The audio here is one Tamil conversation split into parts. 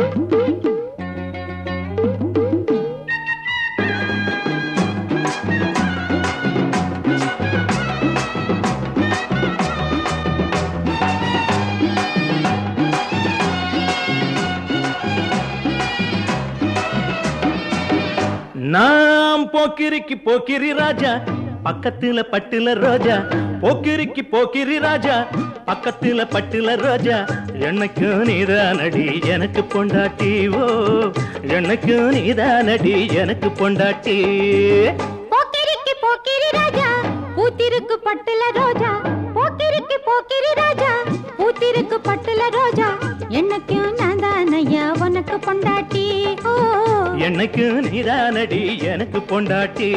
நாம் போக்கிரிக்கு போக்கிரி ராஜா பக்கத்துல பட்டுல ரோஜா போக்கிரிக்கு போக்கிரி ராஜா பக்கத்துல பட்டுல ரோஜா எனக்கு நீதானடி எனக்கு பொண்டாட்டி ஓ எனக்கு நீதானடி எனக்கு பொண்டாட்டி போக்கிரிக்கு போக்கிரி ராஜா பூத்திருக்கு பட்டுல ரோஜா போக்கிரிக்கு போக்கிரி ராஜா பூத்திருக்கு பட்டுல ரோஜா எனக்கு நான் தானையா உனக்கு பொண்டாட்டி ஓ எனக்கு நீதானடி எனக்கு பொண்டாட்டி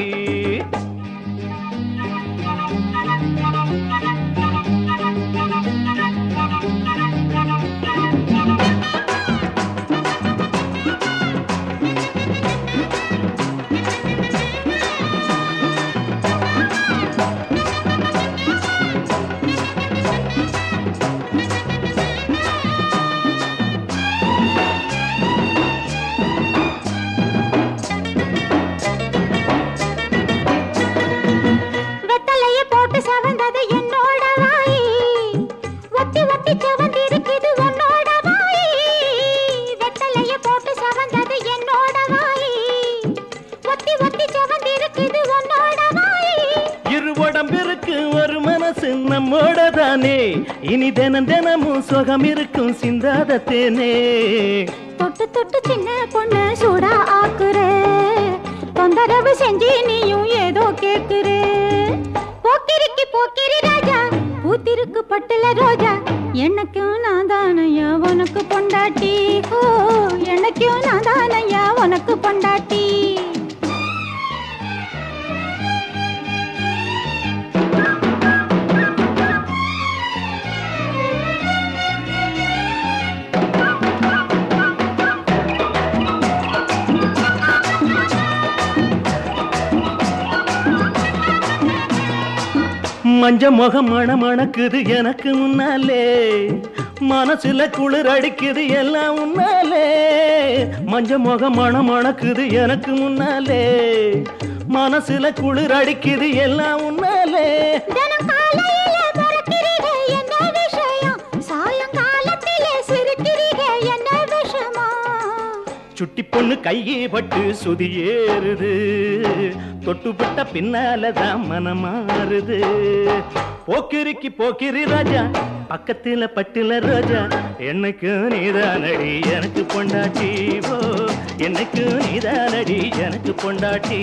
ஒரு மனசு நம்மோட தானே இனி தினம் தினமும் சுகம் இருக்கும் சிந்தாத தேனே தொட்டு தொட்டு சின்ன பொண்ணு சூடா ஆக்குற தொந்தரவு செஞ்சு நீயும் ஏதோ கேக்குற போக்கிரிக்கு போக்கிரி ராஜா பூத்திருக்கு பட்டுல ரோஜா எனக்கும் நான் தானையா உனக்கு பொண்டாட்டி ஓ எனக்கும் நான் தானையா உனக்கு பொண்டாட்டி மஞ்ச முகம் மணக்குது எனக்கு முன்னாலே மனசுல குளிர் அடிக்குது எல்லாம் முன்னாலே மஞ்ச முகம் மணக்குது எனக்கு முன்னாலே மனசுல குளிர் அடிக்குது எல்லாம் முன்னாலே சுட்டி பொண்ணு கையே பட்டு சுதி ஏறுது தொட்டுப்பட்ட பின்னாலதான் மனமாறுது போக்கிரிக்கு போக்கிரி ராஜா பக்கத்துல பட்டுல ரோஜா எனக்கு நீதானடி எனக்கு பொண்டாட்டி ஓ எனக்கு நீதானடி எனக்கு பொண்டாட்டி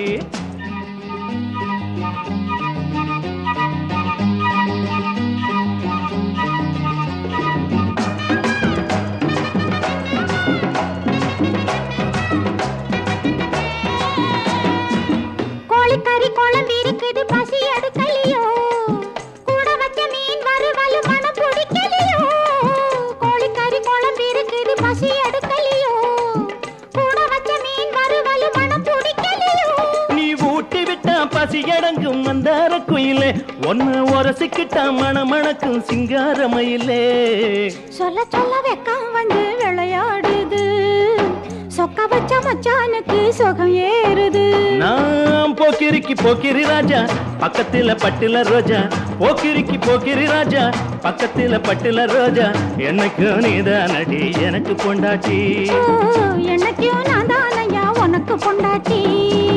கறி குழம்பு இருக்குது பசி எடுக்கலையோ கூட வச்ச மீன் வறுவல் மனம் பிடிக்கலையோ கோழிக்கறி குழம்பு இருக்குது பசி எடுக்கலையோ கூட வச்ச மீன் வறுவல் மனம் பிடிக்கலையோ நீ ஊட்டி விட்டா பசி அடங்கும் மந்தார குயிலே ஒன்னு உரசிக்கிட்டா மணமணக்கும் சிங்கார மயிலே சொல்ல சொல்ல வெக்கம் வந்து விளையாடுது சொக்க வச்ச மச்சானுக்கு சுகம் ஏறுது நாம் போக்கிரிக்கு போக்கிரி ராஜா பக்கத்துல பட்டுல ரோஜா போக்கிரிக்கு போக்கிரி ராஜா பக்கத்துல பட்டுல ரோஜா எனக்கு நீதானடி எனக்கு பொண்டாட்டி எனக்கு நான் தானையா உனக்கு பொண்டாட்டி